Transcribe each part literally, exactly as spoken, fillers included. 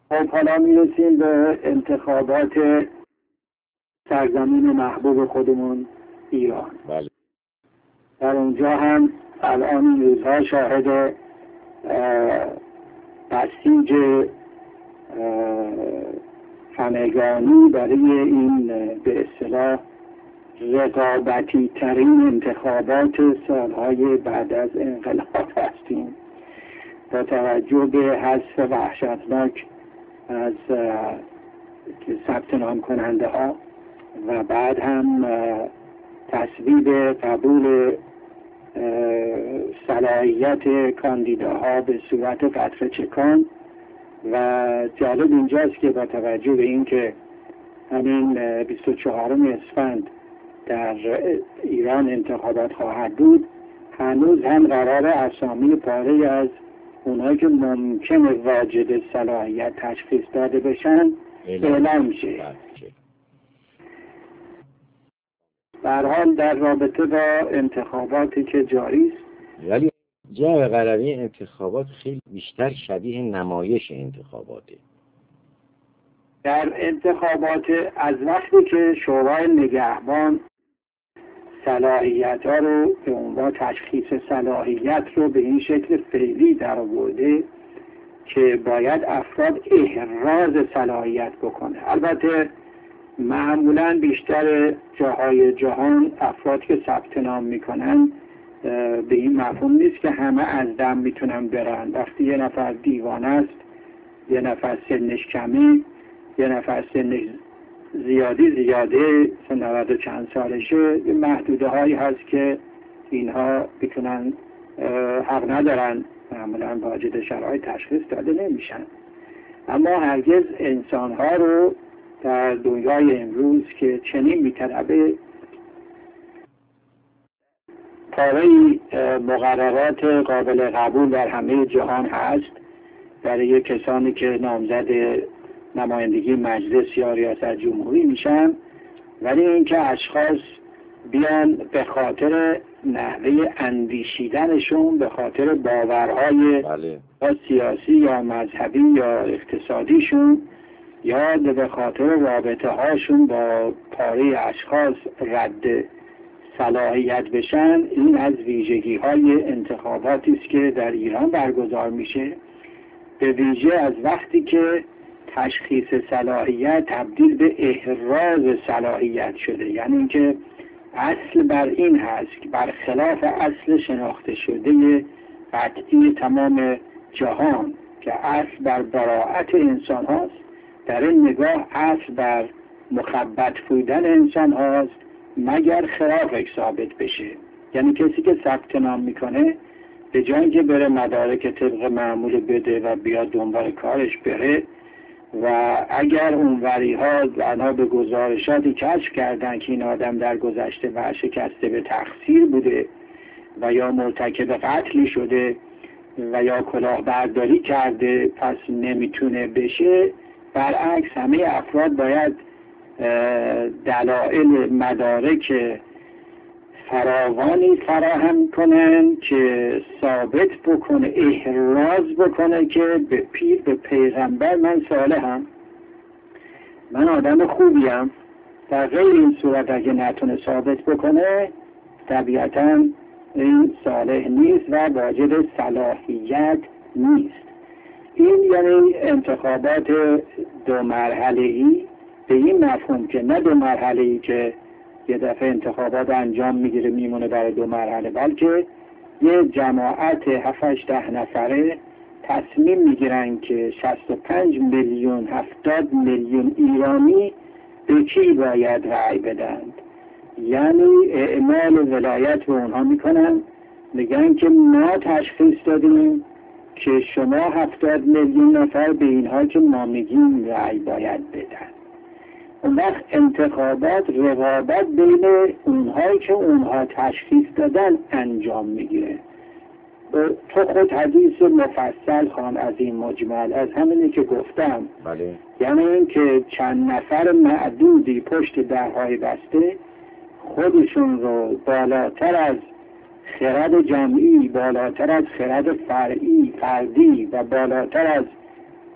خب حالا میرسیم به انتخابات سرزمین محبوب خودمون ایران. بله. در اونجا هم الان این روزها شاهد بسیج همگانی برای این به اصطلاح رقابتی ترین انتخابات سالهای بعد از انقلاب هستیم، با توجه به حذف وحشتناک از ثبت نام کننده ها و بعد هم تصویب قبول صلاحیت کاندیداها به صورت قطره چکان. و جالب اینجاست که با توجه به اینکه همین بیست و چهارم اسفند در ایران انتخابات خواهد بود، هنوز هم قرار اسامی پاره از اونهایی که ممکنه واجد صلاحیت تشخیص داده بشن اعلام میشه. به هر حال در رابطه با انتخاباتی که جاری است، ولی جمع قلمی انتخابات خیلی بیشتر شبیه نمایش انتخاباته. در انتخابات از وقتی که شورای نگهبان صلاحیت ها رو به عنوان تشخیص صلاحیت رو به این شکل فعلی در آورده که باید افراد احراز صلاحیت بکنه. البته معمولا بیشتر جاهای جهان افراد که ثبت نام میکنن به این مفهوم نیست که همه از دم میتونن برن. وقتی یه نفر دیوانه است، یه نفر سنش کمه، یه نفر سنش زیادی زیاده نود و چند سالشه، محدوده هایی هست که اینها بتونن حق ندارن، معمولا واجد شرایط تشخیص داده نمیشن. اما هرگز انسان ها رو در دنیای امروز که چنین میطلبه پاره مقررات قابل قبول در همه جهان هست برای کسانی که نامزد نمایندگی مجلس یا ریاست جمهوری میشن، ولی اینکه اشخاص بیان به خاطر نحوه اندیشیدنشون، به خاطر باورهای بله. یا سیاسی یا مذهبی یا اقتصادیشون یا به خاطر رابطه هاشون با پاره اشخاص رد صلاحیت بشن، این از ویژگی های انتخاباتی است که در ایران برگزار میشه، به ویژه از وقتی که تشخیص صلاحیت تبدیل به احراز صلاحیت شده. یعنی اینکه اصل بر این هست که برخلاف اصل شناخته شده قطعی تمام جهان که اصل بر براءت انسان هاست، در این نگاه اصل بر مخبط بودن انسان هاست مگر خلافش ثابت بشه. یعنی کسی که ثبت نام میکنه به جای اینکه بره مدارک طبق معمول بده و بیاد دنبال کارش بره و اگر اون وری ها بنا به گزارشاتی کشف کردن که این آدم در گذشته ورشکسته به تقصیر بوده و یا مرتکب قتلی شده و یا کلاهبرداری کرده پس نمیتونه بشه، برعکس همه افراد باید دلایل مدارک فراوانی فراهم کنن که ثابت بکنه، احراز بکنه که به پیر به پیغمبر من صالحم، من آدم خوبیم. در غیر این صورت اگه نتونه ثابت بکنه طبیعتا این صالح نیست و واجد صلاحیت نیست. این یعنی انتخابات دو مرحله‌ای به این مفهوم که نه دو مرحله‌ای که یه دفعه انتخابات انجام میگیره میمونه برای دو مرحله، بلکه یه جماعت هفت ده نفره تصمیم میگیرن که شصت و پنج میلیون هفتاد میلیون ایرانی به کی باید رأی بدند. یعنی اعمال ولایت به اونها میکنن، میگن که ما تشخیص دادیم که شما هفتاد میلیون نفر به اینها که ما میگیم رأی باید بدن. اون وقت انتخابات رقابت بین اونهایی که اونها تشخیص دادن انجام میگیره. تو خود حدیث مفصل خوان از این مجمل، از همینی که گفتم. بله. یعنی این که چند نفر معدودی پشت درهای بسته خودشون رو بالاتر از خرد جمعی، بالاتر از خرد فرعی فردی و بالاتر از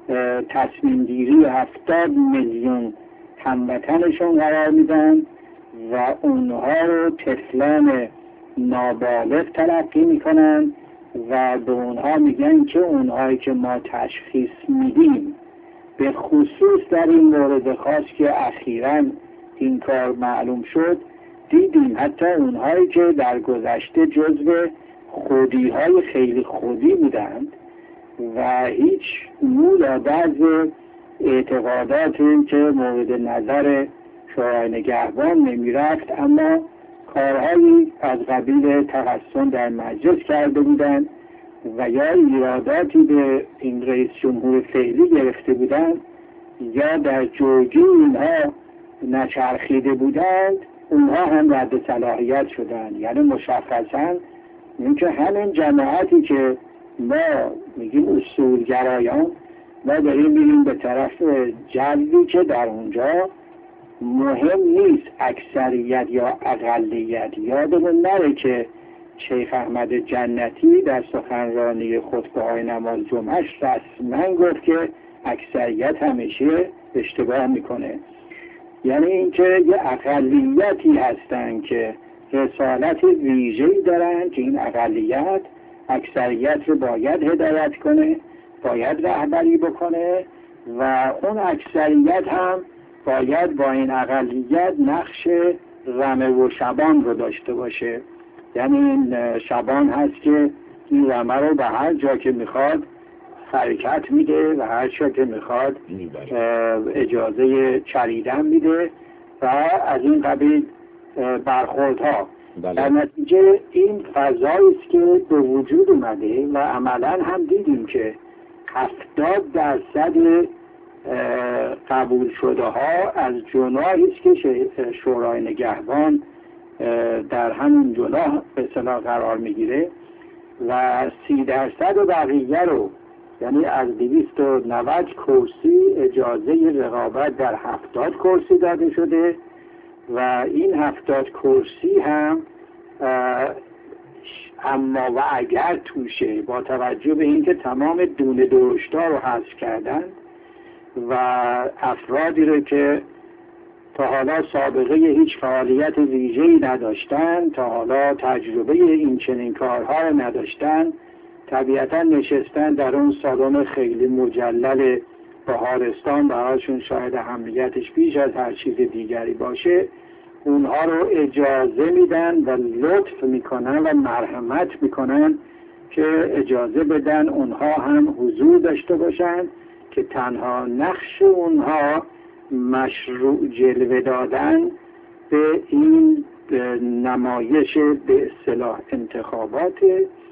تصمیم گیری هفتاد میلیون هموطنشون قرار میدن و اونها رو طفلان نابالغ تلقی میکنن و به اونها میگن که اونهایی که ما تشخیص میدیم، به خصوص در این مورد خاص که اخیراً این کار معلوم شد، دیدیم حتی اونهایی که در گذشته جزو خودی های خیلی خودی بودند و هیچ نور یا بعض اعتقاداتی که مورد نظر شورای نگهبان نمی رفت، اما کارهایی از قبیل تحسن در مجلس کرده بودند و یا ایراداتی به این رئیس جمهور فعلی گرفته بودند یا در جوگی اینها نچرخیده بودند، اونها هم رد صلاحیت شدند. یعنی مشخصاً اینکه همین جماعتی که ما میگیم اصولگرایان، ما داریم میریم به طرف جلبی که در اونجا مهم نیست اکثریت یا اقلیت. یادمون نره که شیخ احمد جنتی در سخنرانی خطبه‌های نماز جمعهش رسما گفت که اکثریت همیشه اشتباه میکنه. یعنی اینکه یه اقلیتی هستن که رسالت ویژه‌ای دارن که این اقلیت اکثریت رو باید هدایت کنه، باید رهبری بکنه و اون اکثریت هم باید با این اقلیت نقش رمه و شبان رو داشته باشه. یعنی این شبان هست که این رمه رو به هر جا که میخواد حرکت میده و هر جا که میخواد اجازه چریدن میده و از این قبیل برخوردها. در نتیجه این فضایی است که به وجود اومده و عملا هم دیدیم که هفتاد درصد قبول شده ها از جناحی است که شورای نگهبان در همون جناح به اصطلاح قرار میگیره و سی درصد بقیه رو، یعنی از دویست و نود کرسی اجازه رقابت در هفتاد کرسی داده شده و این هفتاد کرسی هم اما و اگر توشه با توجه به اینکه تمام دونه درشتا رو حذف کردن و افرادی رو که تا حالا سابقه هیچ فعالیت ویژه‌ای نداشتن، تا حالا تجربه این چنین کارها رو نداشتن، طبیعتا نشستن در اون سالن خیلی مجلل بهارستان، برایشون شاید اهمیتش بیش از هر چیز دیگری باشه، اونها رو اجازه میدن و لطف میکنن و مرحمت میکنن که اجازه بدن اونها هم حضور داشته باشن که تنها نقش اونها مشروع جلوه دادن به این نمایش به اصطلاح انتخابات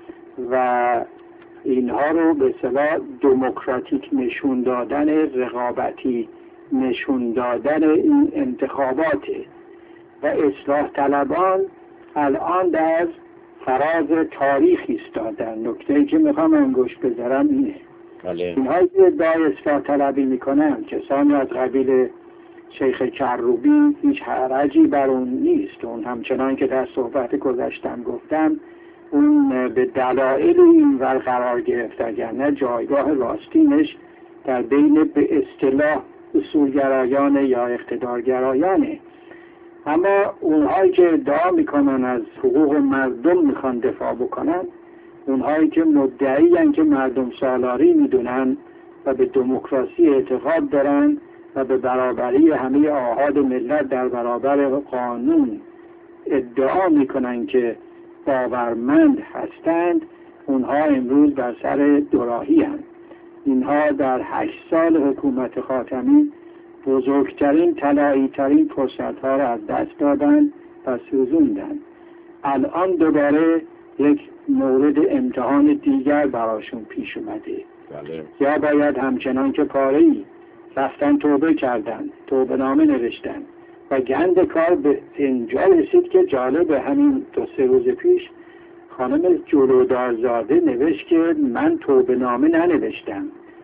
و اینها رو به اصطلاح دموکراتیک نشون دادن، رقابتی نشون دادن این انتخاباته و اصلاح طلبان الان در فراز تاریخ ایستادن. نکته‌ای که میخوام انگوش بذارم اینه، اینهایی که ادعای اصلاح طلبی میکنن کسانی از قبیل شیخ کروبی هیچ حرجی بر اون نیست. اون همچنان که در صحبت گذشتم گفتم اون به دلایل این ور قرار گرفت، اگر نه جایگاه راستینش در بین به اصطلاح اصولگرایان یا اقتدارگرایانه. اما اونهایی که ادعا میکنن از حقوق مردم میخوان دفاع بکنن، اونهایی که مدعیان که مردم سالاری میدونن و به دموکراسی اعتقاد دارن و به برابری همه آحاد ملت در برابر قانون ادعا میکنن که باورمند هستند، اونها امروز بر سر دوراهی هستند. اینها در هشت سال حکومت خاتمی بزرگترین طلایی ترین فرصت ها را از دست دادن و سوزوندن. الان دوباره یک مورد امتحان دیگر براشون پیش اومده. بله. یا باید همچنان که پاره‌ای رفتن توبه کردن، توبه نامه نوشتن و گند کار به اینجا رسید که جالب همین دو سه روز پیش خانم جلودارزاده نوشت که من توبه نامه ننوشتم،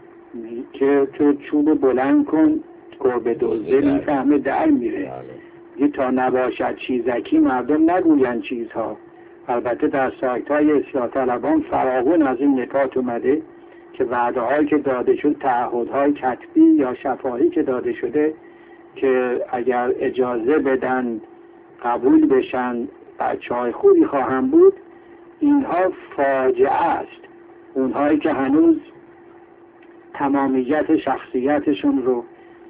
که تو چوب بلند کن گربه دوزه میفهمه در میره. یه تا نباشد چیزکی مردم نگوین چیزها. البته در سایت های اصلاح طلبان فراوان از این نکات اومده که وعده‌هایی که داده شد، تعهدهای کتبی یا شفاهی که داده شده که اگر اجازه بدن قبول بشن بچه‌های خوبی خواهم بود، اینها فاجعه است. اونهایی که هنوز تمامیت شخصیتشون رو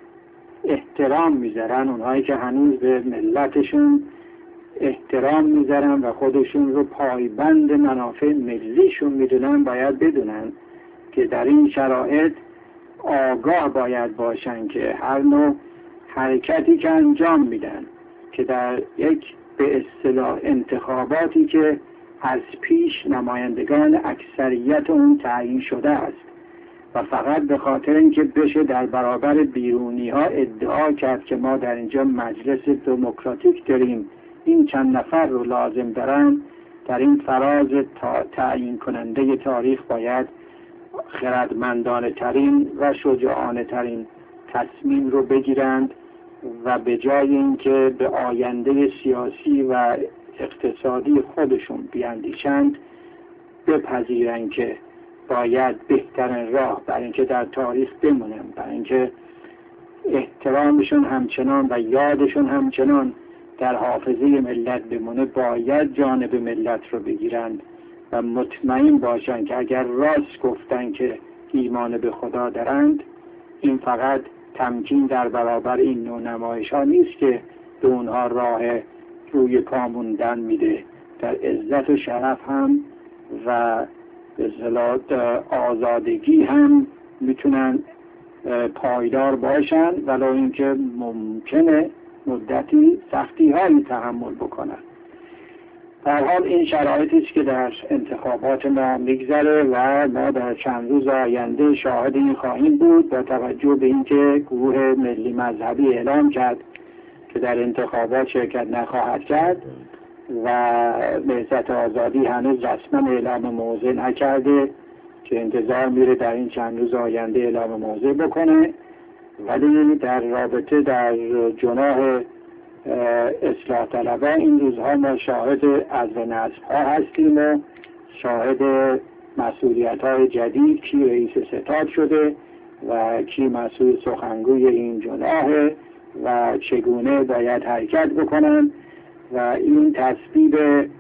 احترام میذارن، اونهایی که هنوز به ملتشون احترام میذارن و خودشون رو پایبند منافع ملیشون میدونن، باید بدونن که در این شرایط آگاه باید باشن که هر نوع حرکتی که انجام میدن که در یک به اصطلاح انتخاباتی که از پیش نمایندگان اکثریت اون تعیین شده است و فقط به خاطر اینکه بشه در برابر بیرونی ها ادعا کرد که ما در اینجا مجلس دموکراتیک داریم، این چند نفر رو لازم دارن، در این فراز تعیین کننده تاریخ باید خردمندانه ترین و شجاعانه ترین تصمیم رو بگیرند و به جای اینکه به آینده سیاسی و اقتصادی خودشون بیاندیشند، بپذیرند که باید بهترین راه برای اینکه در تاریخ بمونن، برای اینکه احترامشون همچنان و یادشون همچنان در حافظه ملت بمونه، باید جانب ملت رو بگیرند و مطمئن باشند که اگر راست گفتن که ایمان به خدا دارند، این فقط تمکین در برابر این نوع نمایش ها نیست که به اونها راه روی پا موندن میده، در عزت و شرف هم و به اصطلاح آزادگی هم میتونن پایدار باشن، ولو اینکه ممکنه مدتی سختی هایی تحمل بکنن. در حال این شرایطی است که در انتخابات ما میگذره و ما در چند روز آینده شاهد این خواهیم بود، با توجه به اینکه گروه ملی مذهبی اعلام کرد که در انتخابات شرکت نخواهد کرد و نهضت آزادی هنوز رسما اعلام موضع نکرده که انتظار میره در این چند روز آینده اعلام موضع بکنه. ولی در رابطه در جناح اصلاح طلبان این روزها ما شاهد عزل نصب ها هستیم و شاهد مسئولیت های جدید، کی رئیس ستاد شده و کی مسئول سخنگوی این جناحه و چگونه باید حرکت بکنن. و این تصویب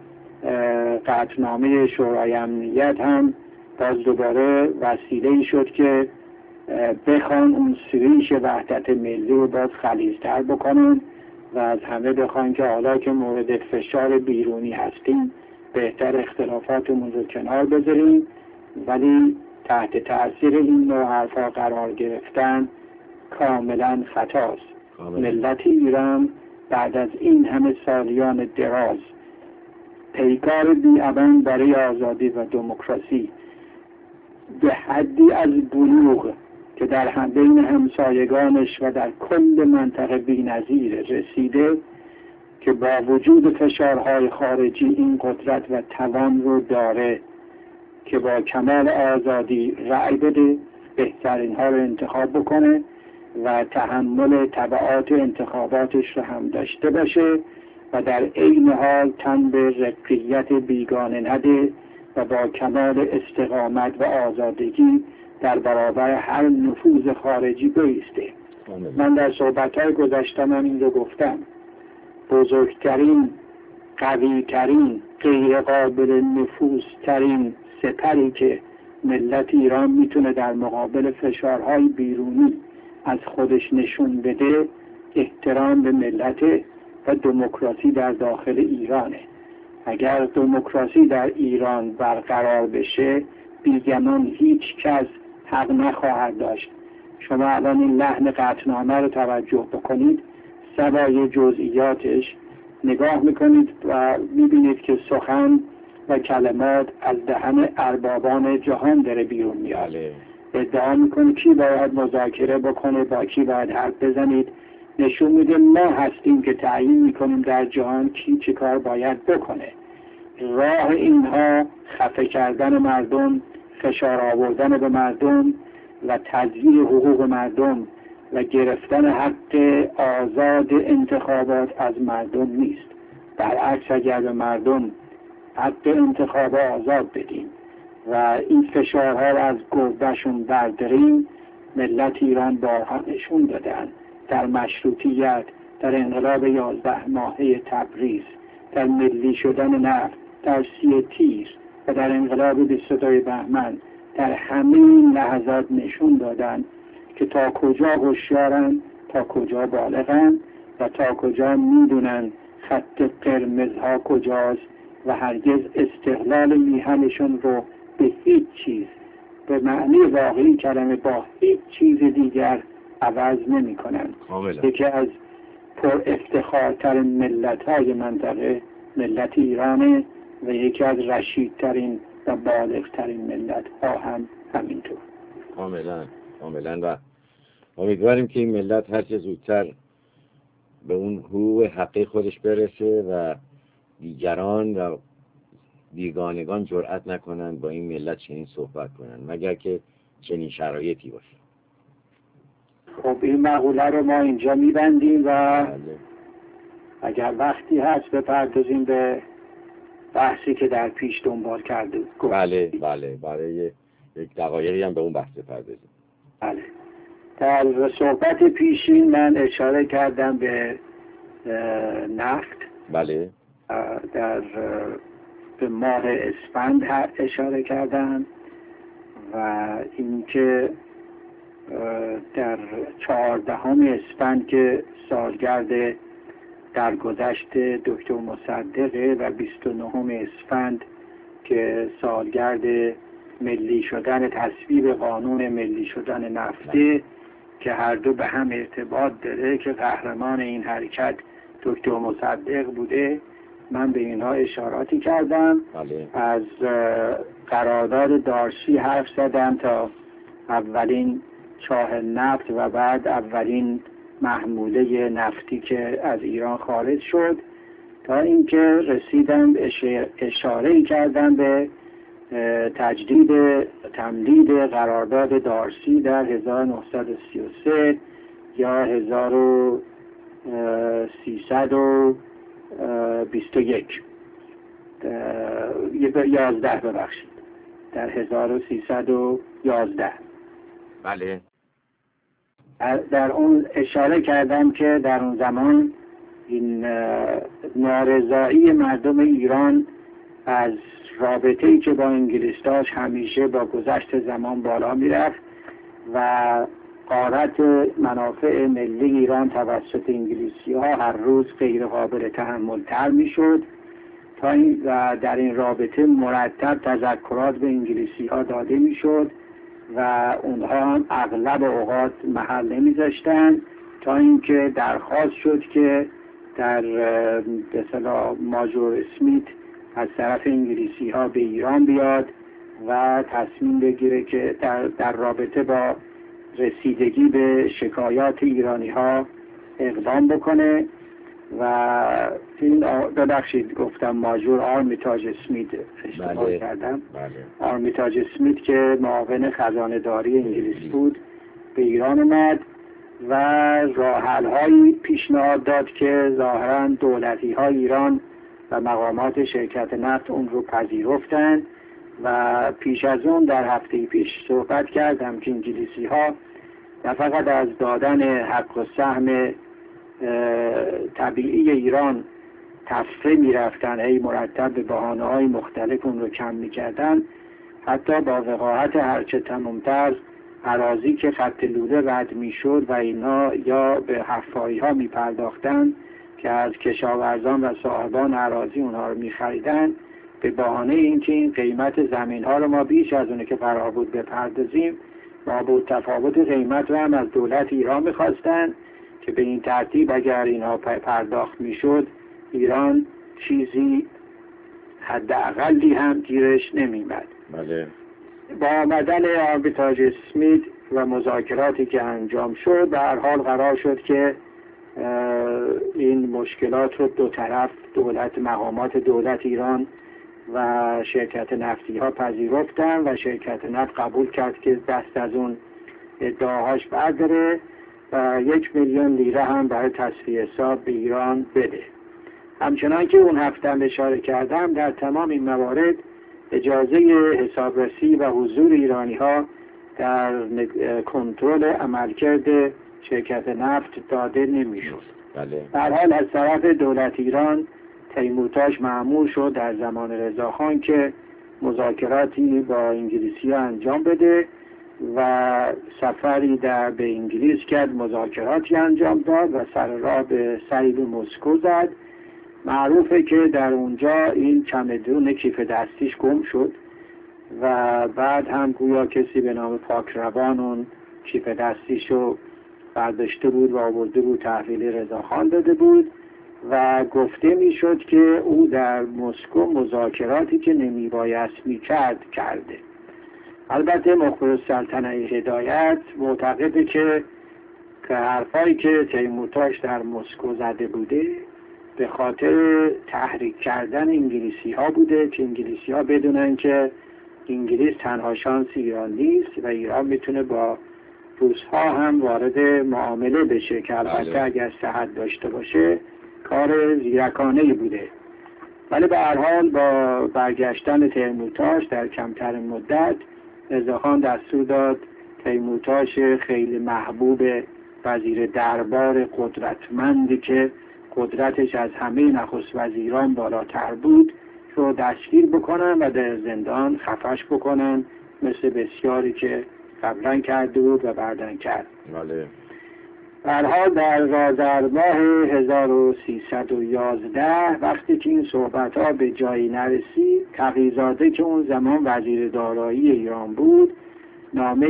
قطعنامه شورای امنیت هم باز دوباره وسیله‌ای شد که بخوان اون سویش وحدت ملی رو باز خلیزتر بکنن و از همه بخوان که حالا که مورد فشار بیرونی هستیم بهتر اختلافاتمون رو کنار بذاریم، ولی تحت تأثیر این نوع حرفا قرار گرفتن کاملا خطاست. ملت ایران بعد از این همه سالیان دراز پیکار بی‌امن برای آزادی و دموکراسی به حدی از بلوغ که در هم بین همسایگانش و در کل منطقه بی‌نظیر رسیده که با وجود فشارهای خارجی این قدرت و توان رو داره که با کمال آزادی رأی بده، بهترین ها رو انتخاب بکنه و تحمل تبعات انتخاباتش رو هم داشته باشه و در عین حال تن به رقیت بیگانه نده و با کمال استقامت و آزادگی در برابر هر نفوذ خارجی بایسته. من در صحبت‌های گذشتم هم این رو گفتم، بزرگترین، قویترین، غیر قابل نفوذترین سپری که ملت ایران میتونه در مقابل فشارهای بیرونی از خودش نشون بده، احترام به ملت و دموکراسی در داخل ایرانه. اگر دموکراسی در ایران برقرار بشه، بیگمان هیچ کس حق نخواهد داشت. شما الان این لحن قطعنامه رو توجه بکنید، سوای جزئیاتش نگاه میکنید و میبینید که سخن و کلمات از دهن اربابان جهان داره بیرون میاد. ادعا میکنه کی باید مذاکره بکنه، با کی باید حرف بزنید، نشون میده ما هستیم که تعیین میکنیم در جهان کی چه کار باید بکنه. راه اینها خفه کردن مردم، فشار آوردن به مردم و تضییع حقوق مردم و گرفتن حق آزاد انتخابات از مردم نیست. برعکس اگر به مردم حق انتخاب آزاد بدیم و این فشارها از گردشون برداریم. ملت ایران بارها نشون دادن در مشروطیت، در انقلاب یازده ماهه تبریز، در ملی شدن نفت، در سی تیر و در انقلاب بیست و دو بهمن، در همه این لحظات نشون دادن که تا کجا هوشیارن، تا کجا بالغن و تا کجا میدونن خط قرمزها کجاست و هرگز استقلال میهنشون رو به هیچ چیز، به معنی واقعی کلمه، با هیچ چیز دیگر عوض نمی کنن. یکی از پر افتخارتر ملت های منطقه ملت ایرانه و یکی از رشیدترین و بالغترین ملت ها هم همینطور. کاملا کاملا و امیدواریم که این ملت هر چه زودتر به اون حقوق حقی خودش برسه و دیگران و بیگانگان جرأت نکنن با این ملت چنین صحبت کنن مگر که چنین شرایطی باشه. خب این مقوله رو ما اینجا میبندیم و بله. اگر وقتی هست بپردازیم به بحثی که در پیش دنبال کرده. بله بله برای یک دقایقی هم به اون بحث بپردازیم. بله. در صحبت پیشین من اشاره کردم به نفت. بله. در به ماه اسفند اشاره کردم و اینکه در چهاردهم اسفند که سالگرد درگذشت دکتر مصدقه و بیست و نهم اسفند که سالگرد ملی شدن تصویب قانون ملی شدن نفته که هر دو به هم ارتباط داره که قهرمان این حرکت دکتر مصدق بوده. من به اینها اشاراتی کردم. بله. از قرارداد دارسی حرف زدم تا اولین چاه نفت و بعد اولین محموله نفتی که از ایران خارج شد تا اینکه رسیدم اشاره کردم به تجدید تمدید قرارداد دارسی در هزار و نهصد و سی و سه یا هزار و سیصد و بیست و یک یازده ببخشید در هزار و سیصد و یازده. بله. در اون اشاره کردم که در اون زمان این نارضایی مردم ایران از رابطه‌ای که با انگلیس داشت همیشه با گذشت زمان بالا میرفت و غارت منافع ملی ایران توسط انگلیسی ها هر روز غیر قابل تحمل تر می شد تا این و در این رابطه مرتب تذکرات به انگلیسی ها داده می شد و اونها هم اغلب اوقات محل نمی داشتن تا اینکه درخواست شد که در به اصطلاح ماجور اسمیت از طرف انگلیسی ها به ایران بیاد و تصمیم بگیره که در, در رابطه با رسیدگی به شکایات ایرانی ها اقدام بکنه و این ببخشید گفتم ماجور آرمیتاژ اسمیت اشتباه بله. کردم بله. آرمیتاژ اسمیت که معاون خزانه داری انگلیس بود به ایران اومد و راه حل هایی پیشنهاد داد که ظاهرا دولتی های ایران و مقامات شرکت نفت اون رو پذیرفتن و پیش از اون در هفته پیش صحبت کردم که انگلیسی ها نه فقط از دادن حق و سهم طبیعی ایران تفره می رفتن، ای مرتب به بهانه های مختلف اون رو کم می کردن، حتی با وقاحت هرچه تمامتر اراضی که خط لوله رد می شد و اینا یا به حفاری ها می پرداختن که از کشاورزان و صاحبان اراضی اونها رو می خریدن به بهانه اینکه این قیمت زمین ها رو ما بیش از اونه که قرار بود بپردازیم ما با تفاوت قیمت رو هم از دولت ایران میخواستن که به این ترتیب اگر اینها پرداخت میشد ایران چیزی حداقلی هم گیرش نمیمد. بله. با آمدن آرمیتاژ اسمیت و مذاکراتی که انجام شد به هر حال قرار شد که این مشکلات رو دو طرف دولت مقامات دولت ایران و شرکت نفتی ها پذیرفتن و شرکت نفت قبول کرد که دست از اون ادعاهاش برداره و یک میلیون لیره هم برای تصفیه حساب به ایران بده. همچنان که اون هفته اشاره کردم در تمام این موارد اجازه حسابرسی و حضور ایرانی ها در کنترل عملکرد شرکت نفت داده نمیشد. بله. در حال از طرف دولت ایران تیمورتاش مأمور شد در زمان رضاخان که مذاکراتی با انگلیسی ها انجام بده و سفری در به انگلیس کرد، مذاکراتی انجام داد و سر راه به سری به مسکو زد. معروفه که در اونجا این چمدون کیف دستیش گم شد و بعد هم گویا کسی به نام پاکروان اون کیف دستیشو برداشته بود و آورده بود تحویل رضاخان داده بود و گفته میشد که او در مسکو مذاکراتی که نمیبایست میکرد کرده. البته مخبر السلطنه هدایت معتقده که که حرفایی که تیمورتاش در مسکو زده بوده به خاطر تحریک کردن انگلیسی ها بوده که انگلیسی ها بدونن که انگلیس تنها شانس ایران نیست و ایران میتونه با روس‌ها هم وارد معامله بشه که البته اگر صحت داشته باشه کار زیرکانه‌ای بوده. ولی به هر حال با برگشتن تیمورتاش در کمتر مدت رضاخان دستور داد تیمورتاش خیلی محبوب وزیر دربار قدرتمندی که قدرتش از همه نخست وزیران بالاتر بود رو دستگیر بکنن و در زندان خفش بکنن مثل بسیاری که قبلا کرده بود و بعدن کرد. بله. در حال در آذر ماه هزار و سیصد و یازده وقتی که این صحبت ها به جایی نرسید، تقی‌زاده که اون زمان وزیر دارایی ایران بود نامه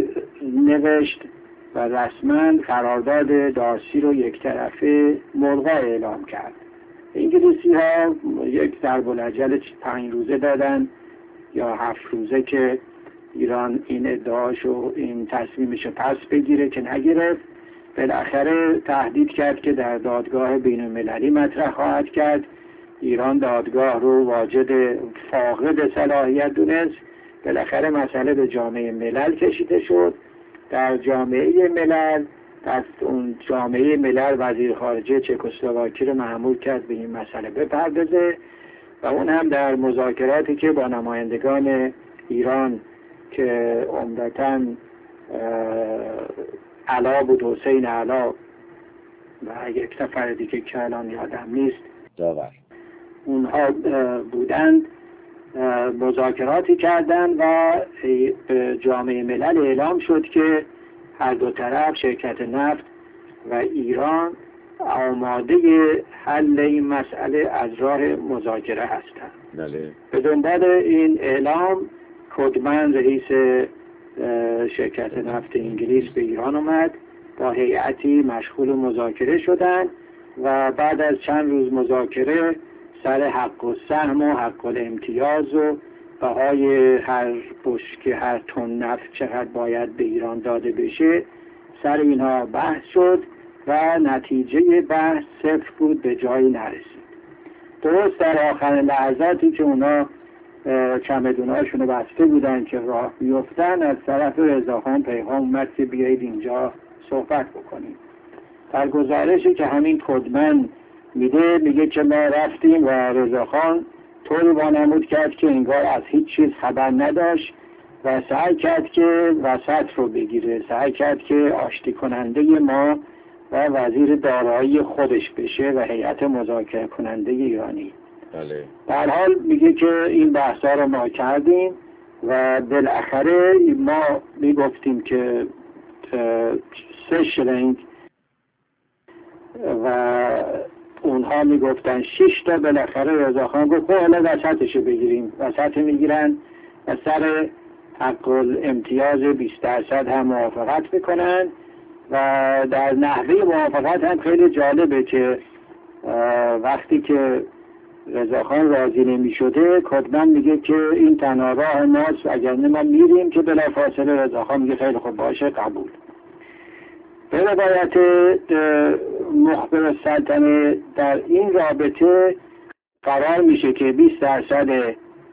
نوشت و رسما قرارداد دارسی رو یک طرفه ملغا اعلام کرد. انگلیسی ها یک ضرب الاجل پنج روزه دادن یا هفت روزه که ایران این ادعاشو این تصمیمشو پس بگیره که نگرفت. بالاخره تهدید کرد که در دادگاه بین المللی مطرح خواهد کرد. ایران دادگاه رو واجد فاقد صلاحیت دونست. بالاخره مسئله به جامعه ملل کشیده شد. در جامعه ملل دست اون جامعه ملل وزیر خارجه چکسلواکی رو مأمور کرد به این مسئله بپردازه و اون هم در مذاکراتی که با نمایندگان ایران که عمدتاً علا بود، حسین علا و یک نفر دیگه که الان یادم نیست داور اونها بودند، مذاکراتی کردند و به جامعه ملل اعلام شد که هر دو طرف شرکت نفت و ایران آماده حل این مسئله از راه مذاکره هستند. بله. به دنبال این اعلام کدمن رئیس شرکت نفت انگلیس به ایران اومد، با هیئتی مشغول مذاکره شدند و بعد از چند روز مذاکره سر حق و سهم و حق الامتیاز و بهای هر بشکه هر تن نفت چقدر باید به ایران داده بشه سر اینها بحث شد و نتیجه بحث صفر بود، به جایی نرسید. درست در آخر لحظاتی که اونا چمدوناشون رو بسته بودن که راه بیفتن، از طرف رضاخان پیغام اومد که بیایید اینجا صحبت بکنیم. در گزارشی که همین کدمن میده میگه که ما رفتیم و رضاخان طوری وانمود کرد که انگار از هیچ چیز خبر نداشت و سعی کرد که وسط رو بگیره، سعی کرد که آشتی کننده ما و وزیر دارایی خودش بشه و هیئت مذاکره کننده ایرانی. بله. در حال میگه که این بحثا رو ما کردیم و بالاخره ما میگفتیم که سه شلنگ و اونها میگفتن شش تا. بالاخره رضاخان گفت حالا وسطشو بگیریم. وسط میگیرن و سر حق الامتیاز بیست درصد هم موافقت میکنن و در نحوه موافقت هم خیلی جالبه که وقتی که رضاخان راضی نمی شده کدمن میگه که این تنها راه ماست، اگر ما میریم، که بلافاصله رضاخان میگه خیلی خوب باشه قبول. به روایت مخبر السلطنه در این رابطه قرار میشه که بیست درصد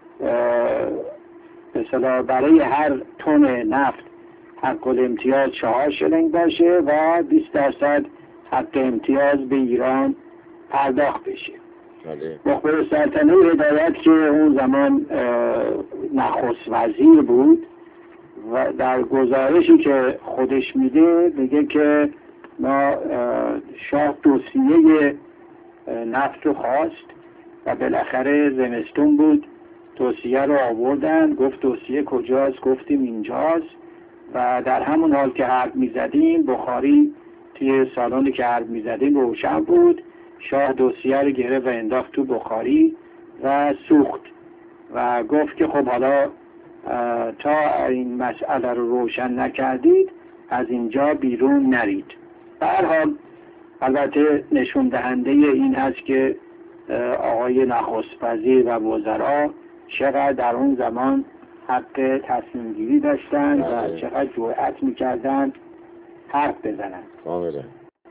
مثلا برای هر تن نفت حق الامتیاز چهار شلنگ باشه و بیست درصد حق امتیاز به ایران پرداخت بشه. مخبر سلطنه هدایت که اون زمان نخست وزیر بود و در گزارشی که خودش میده میگه که ما شاه دوسیه نفت رو خواست و بالاخره زمستون بود، دوسیه رو آوردن، گفت دوسیه کجاست؟ گفتیم اینجاست و در همون حال که حرف میزدیم بخاری توی سالونی که حرف میزدیم روشن بود. شاه دوسیه رو گرفت و انداخت تو بخاری و سوخت و گفت که خب حالا تا این مسئله رو روشن نکردید از اینجا بیرون نرید. به هر حال البته نشون دهنده این هست که آقای نخست وزیر و وزرا چقدر در اون زمان حق تصمیم گیری داشتن و چقدر جرأت میکردن حرف بزنن. کاملا.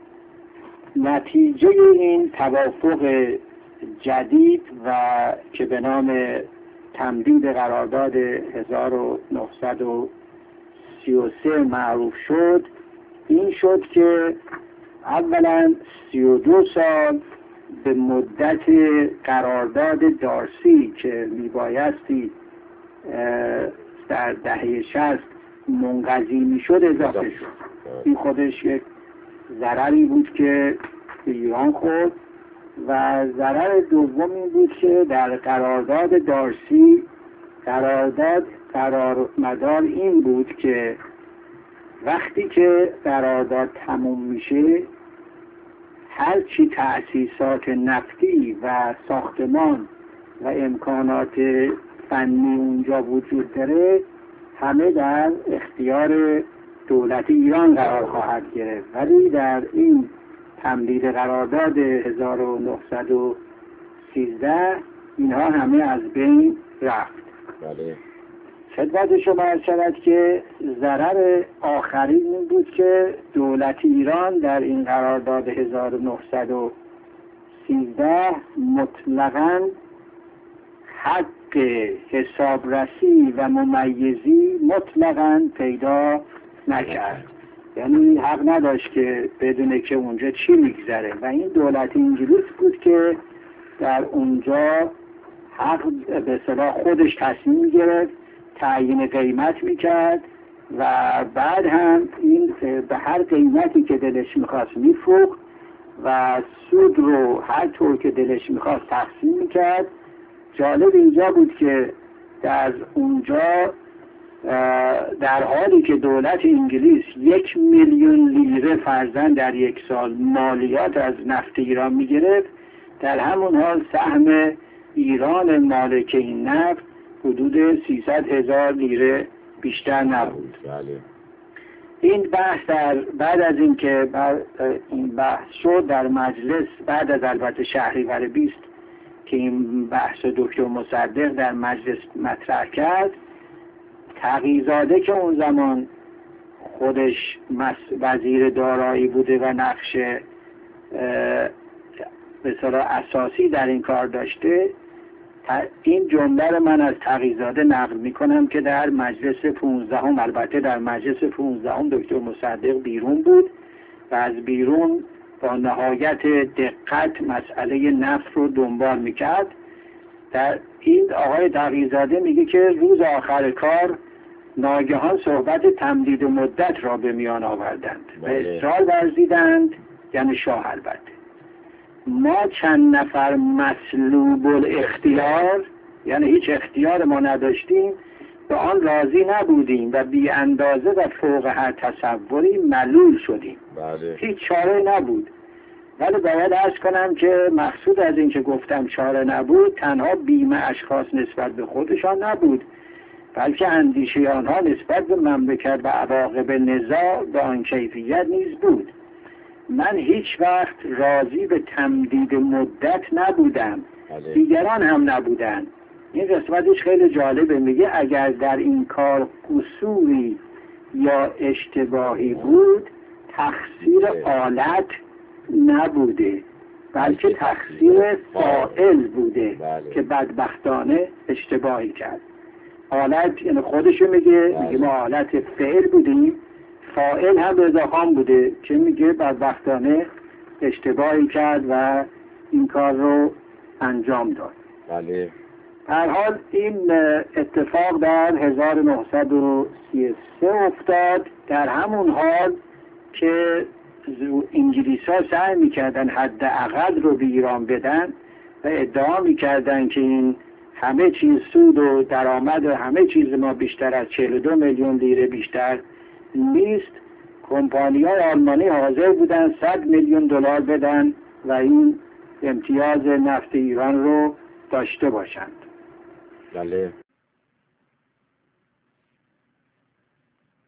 نتیجه این توافق جدید و که به نام تمدید قرارداد هزار و نهصد و سی و سه معروف شد این شد که اولا سی و دو سال به مدت قرارداد دارسی که میبایستی در دهه شصت منقضی میشد اضافه شد. این خودش یک ضرری بود که به ایران خورد و ضرر دوم این بود که در قرارداد دارسی قرارداد قرار مدار این بود که وقتی که قرارداد تموم میشه هرچی تأسیسات نفتی و ساختمان و امکانات فنی اونجا وجود داره همه در اختیار دولت ایران قرار خواهد گرفت، ولی در این تمدید قرارداد هزار و نهصد و سیزده اینها همه از بین رفت. بله. خدمت شما عرض شود که ضرر آخرین این بود که دولت ایران در این قرارداد هزار و نهصد و سیزده مطلقاً حق حسابرسی و ممیزی مطلقاً پیدا نکرد. یعنی حق نداشت که بدونه که اونجا چی میگذره و این دولت انگلیس بود که در اونجا حق به اصطلاح خودش تصمیم میگرفت، تعیین قیمت میکرد و بعد هم این به هر قیمتی که دلش میخواست میفروخت و سود رو هر طور که دلش میخواست تقسیم میکرد. جالب اینجا بود که در اونجا در حالی که دولت انگلیس یک میلیون لیره فرضاً در یک سال مالیات از نفت ایران میگرفت، در همون حال سهم ایران مالک این نفت حدود سیصد هزار لیره بیشتر نبود. بله. این بحث در بعد از این که این بحث شد در مجلس، بعد از البته شهریور بیست که این بحث دکتر مصدق در مجلس مطرح کرد، تقی‌زاده که اون زمان خودش وزیر دارایی بوده و نقش به اصطلاح اساسی در این کار داشته، این جمله رو من از تقی‌زاده نقل میکنم که در مجلس پونزدهم، البته در مجلس پونزدهم دکتر مصدق بیرون بود و از بیرون با نهایت دقت مسئله نفت رو دنبال میکرد. در این آقای تقی‌زاده میگه که روز آخر کار ناگهان صحبت تمدید مدت را به میان آوردند و اصرار ورزیدند، یعنی شاه البته، ما چند نفر مسلوب الاختیار، یعنی هیچ اختیار ما نداشتیم، به آن راضی نبودیم و بی اندازه و فوق هر تصوری ملول شدیم. بله. هیچ چاره نبود. ولی باید عرض کنم که مقصود از این که گفتم چاره نبود تنها بیم اشخاص نسبت به خودشان نبود، بلکه اندیشه آنها نسبت به مملکت و عواقب نزاع به آن کیفیت نیز بود. من هیچ وقت راضی به تمدید مدت نبودم، بله. دیگران هم نبودن. این قسمتش خیلی جالبه، میگه اگر در این کار قصوری یا اشتباهی بود تقصیر آلت نبوده بلکه تقصیر فاعل بوده بله. که بدبختانه اشتباهی کرد. آلت یعنی خودشو میگه، میگه ما آلت فعل بودیم، فاعل هم رضاخان بوده که میگه بدبختانه اشتباهی کرد و این کار رو انجام داد. بله. در حال این اتفاق در هزار و نهصد و سی و سه افتاد، در همون حال که انگلیس ها سعی میکردن حداقل رو به ایران بدن و ادعا میکردن که این همه چیز سود و درآمد همه چیز ما بیشتر از چهل و دو میلیون لیره بیشتر نیست. کمپانی های آلمانی حاضر بودن صد میلیون دلار بدن و این امتیاز نفت ایران رو داشته باشند. بله.